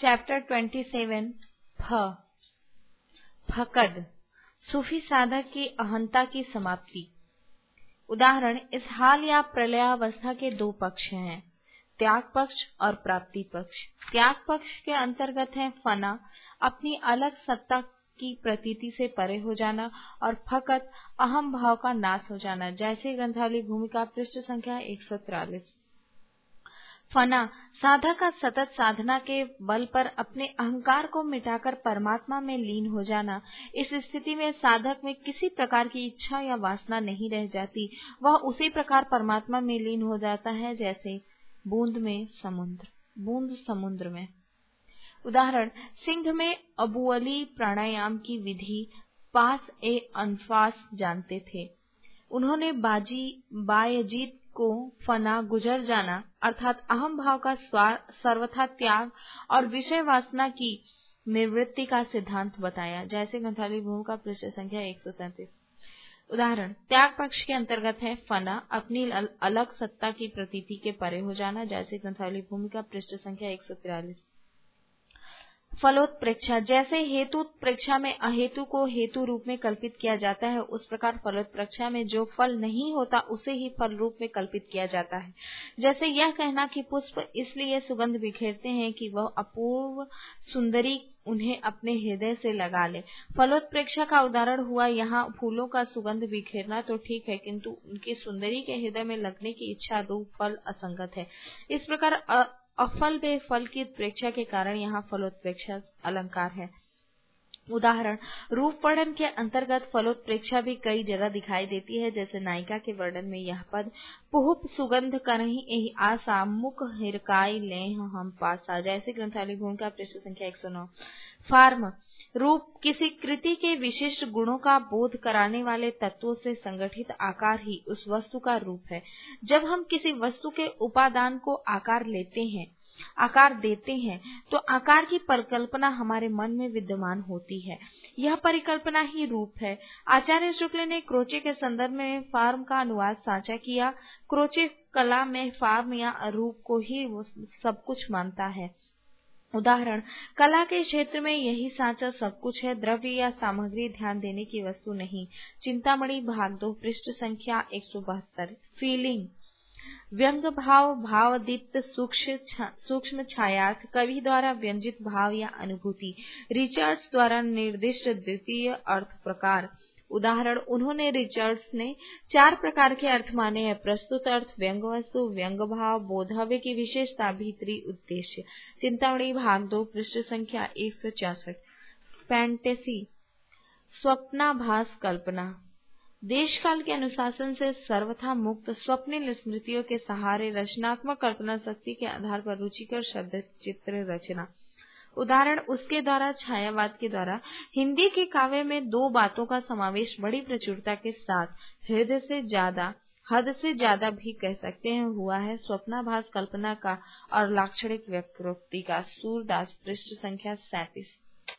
Chapter 27 फकद, सूफी साधक की अहंता की समाप्ति। उदाहरण, इस हाल या प्रलयावस्था के दो पक्ष हैं, त्याग पक्ष और प्राप्ति पक्ष। त्याग पक्ष के अंतर्गत है फना, अपनी अलग सत्ता की प्रतीति से परे हो जाना, और फकद, अहम भाव का नाश हो जाना। जैसे ग्रंथावली भूमिका पृष्ठ संख्या 143। फना, साधक का सतत साधना के बल पर अपने अहंकार को मिटाकर परमात्मा में लीन हो जाना। इस स्थिति में साधक में किसी प्रकार की इच्छा या वासना नहीं रह जाती, वह उसी प्रकार परमात्मा में लीन हो जाता है जैसे बूंद समुद्र में। उदाहरण, सिंध में अबू अली प्राणायाम की विधि पास ए अनफास जानते थे। उन्होंने बायजीत को फना, गुजर जाना अर्थात अहम भाव का सर्वथा त्याग और विषय वासना की निवृत्ति का सिद्धांत बताया। जैसे ग्रंथावली भूमिका पृष्ठ संख्या 133। उदाहरण, त्याग पक्ष के अंतर्गत है फना, अपनी अलग सत्ता की प्रतीति के परे हो जाना। जैसे ग्रंथावली भूमिका पृष्ठ संख्या 143। फलोत्प्रेक्षा, जैसे हेतुत्प्रेक्षा में अहेतु को हेतु रूप में कल्पित किया जाता है, उस प्रकार फलोत्प्रेक्षा में जो फल नहीं होता उसे ही फल रूप में कल्पित किया जाता है। जैसे यह कहना कि पुष्प इसलिए सुगंध बिखेरते हैं कि वह अपूर्व सुंदरी उन्हें अपने हृदय से लगा ले। फलोत्प्रेक्षा का उदाहरण हुआ यहाँ फूलों का सुगंध बिखेरना तो ठीक है, किंतु उनकी सुंदरी के हृदय में लगने की इच्छा रूप फल असंगत है। इस प्रकार अफल में फल की उत्प्रेक्षा के कारण यहाँ फलोत्प्रेक्षा अलंकार है। उदाहरण, रूप वर्णन के अंतर्गत फलोत्प्रेक्षा भी कई जगह दिखाई देती है। जैसे नायिका के वर्णन में यह पद पुहुप सुगंध करही एहि आशा मुख हिरकाई लेह हम पासा। जैसे ग्रंथावली भूमिका पृष्ठ संख्या 109। फार्म, रूप किसी कृति के विशिष्ट गुणों का बोध कराने वाले तत्वों से संगठित आकार ही उस वस्तु का रूप है। जब हम किसी वस्तु के उपादान को आकार देते हैं तो आकार की परिकल्पना हमारे मन में विद्यमान होती है। यह परिकल्पना ही रूप है। आचार्य शुक्ल ने क्रोचे के संदर्भ में फार्म का अनुवाद साझा किया। क्रोचे कला में फार्म या रूप को ही सब कुछ मानता है। उदाहरण, कला के क्षेत्र में यही साँचा सब कुछ है, द्रव्य या सामग्री ध्यान देने की वस्तु नहीं। चिंतामणि भाग 2 पृष्ठ संख्या 172। फीलिंग, व्यंग भाव, भावदीप्त सूक्ष्म छायार्थ, कवि द्वारा व्यंजित भाव या अनुभूति। रिचर्ड्स द्वारा निर्दिष्ट द्वितीय अर्थ प्रकार। उदाहरण, उन्होंने रिचर्ड्स ने 4 प्रकार के अर्थ माने हैं: प्रस्तुत अर्थ, व्यंग वस्तु, व्यंग भाव, बोधव्य की विशेषता, भीतरी उद्देश्य। चिंतामणि भाग 2 पृष्ठ संख्या 164। फैंटेसी, स्वप्नाभास कल्पना, देश काल के अनुशासन से सर्वथा मुक्त स्वप्निल स्मृतियों के सहारे रचनात्मक कल्पना शक्ति के आधार पर रुचिकर शब्द चित्र रचना। उदाहरण, उसके द्वारा छायावाद के द्वारा हिंदी के काव्य में 2 बातों का समावेश बड़ी प्रचुरता के साथ हद से ज्यादा भी कह सकते हैं हुआ है। स्वप्नाभास कल्पना का और लाक्षणिक व्यक्तित्व का। सूरदास पृष्ठ संख्या 37।